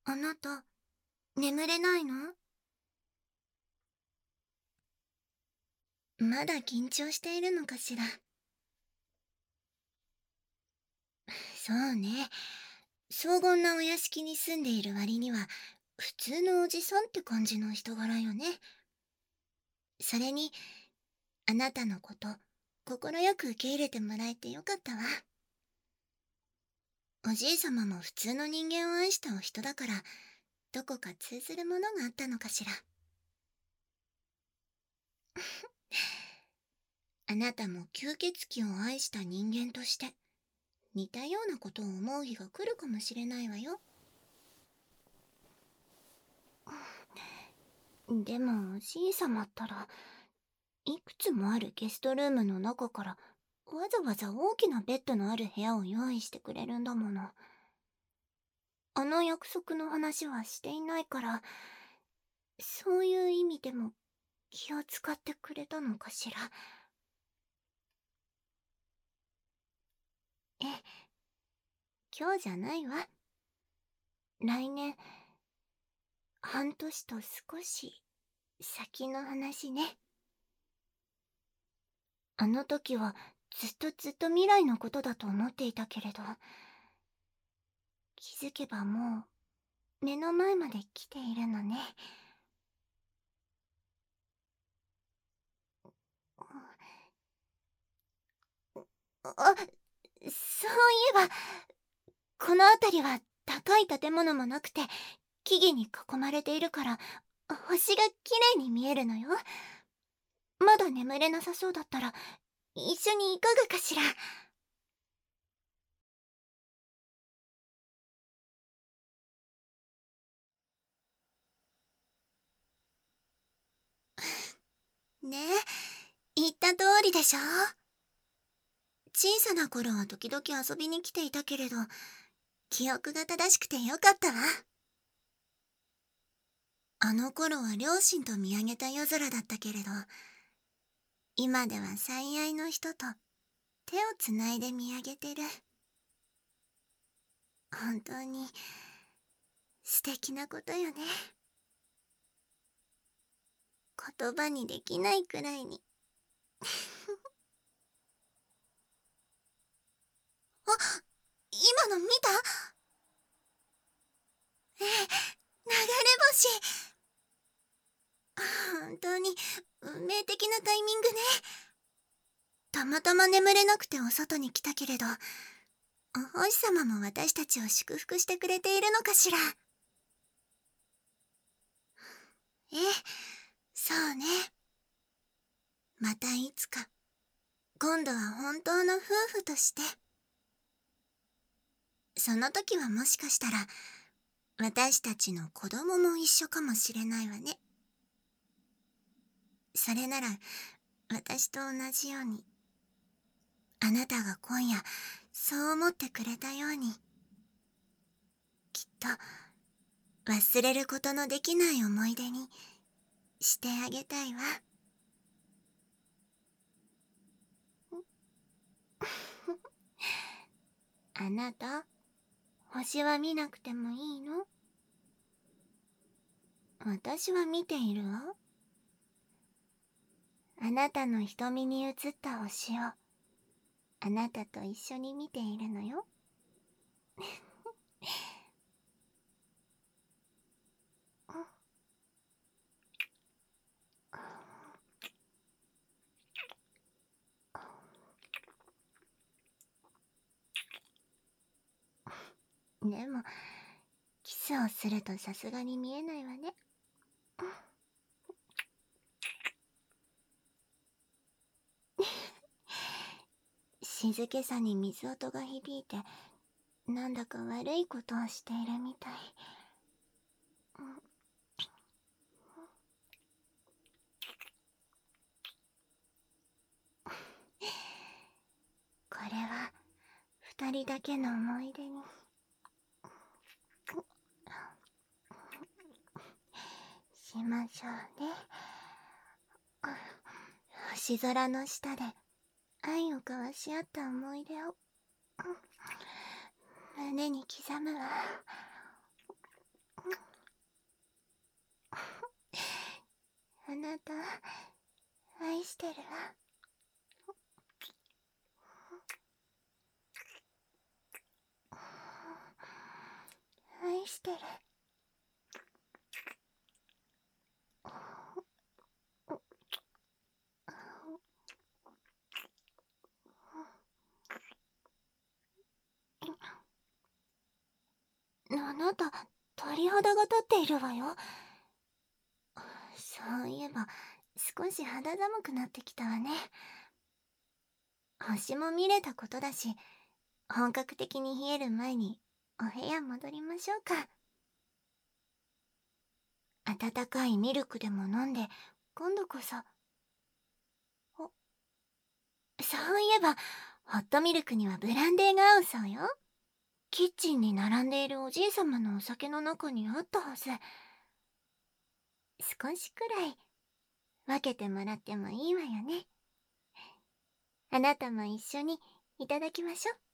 あなた、眠れないの？まだ緊張しているのかしら。そうね。荘厳なお屋敷に住んでいる割には、普通のおじさんって感じの人柄よね。それに、あなたのこと、快く受け入れてもらえてよかったわ。おじいさまも普通の人間を愛したお人だから、どこか通ずるものがあったのかしら。あなたも吸血鬼を愛した人間として、似たようなことを思う日が来るかもしれないわよ。でもおじいさまったら、いくつもあるゲストルームの中からわざわざ大きなベッドのある部屋を用意してくれるんだもの。あの約束の話はしていないから、そういう意味でも気を使ってくれたのかしら。え、今日じゃないわ。来年、半年と少し先の話ね。あの時はずっと未来のことだと思っていたけれど、気づけばもう目の前まで来ているのね。あ、そういえば、この辺りは高い建物もなくて木々に囲まれているから星が綺麗に見えるのよ。まだ眠れなさそうだったら一緒にいかがかしら。ねえ、言った通りでしょ。小さな頃は時々遊びに来ていたけれど、記憶が正しくてよかったわ。あの頃は両親と見上げた夜空だったけれど、今では最愛の人と手をつないで見上げてる。本当に素敵なことよね。言葉にできないくらいに。あ、今の見た？流れ星。本当に運命的なタイミングね。たまたま眠れなくてお外に来たけれど、お星様も私たちを祝福してくれているのかしら。ええ、そうね。またいつか、今度は本当の夫婦として。その時はもしかしたら、私たちの子供も一緒かもしれないわね。それなら、私と同じように、あなたが今夜、そう思ってくれたように、きっと、忘れることのできない思い出にしてあげたいわ。あなた、星は見なくてもいいの？私は見ているわ。あなたの瞳に映った星を、あなたと一緒に見ているのよ。でも、キスをするとさすがに見えないわね。静けさに水音が響いて、なんだか悪いことをしているみたい。これは二人だけの思い出にしましょうね。星空の下で愛を交わし合った思い出を胸に刻むわ。 あなた、愛してるわ。愛してる。あなた、鳥肌が立っているわよ。そういえば、少し肌寒くなってきたわね。星も見れたことだし、本格的に冷える前にお部屋戻りましょうか。温かいミルクでも飲んで、今度こそ。そういえば、ホットミルクにはブランデーが合うそうよ。キッチンに並んでいるおじいさまのお酒の中にあったはず。少しくらい分けてもらってもいいわよね。あなたも一緒にいただきましょう。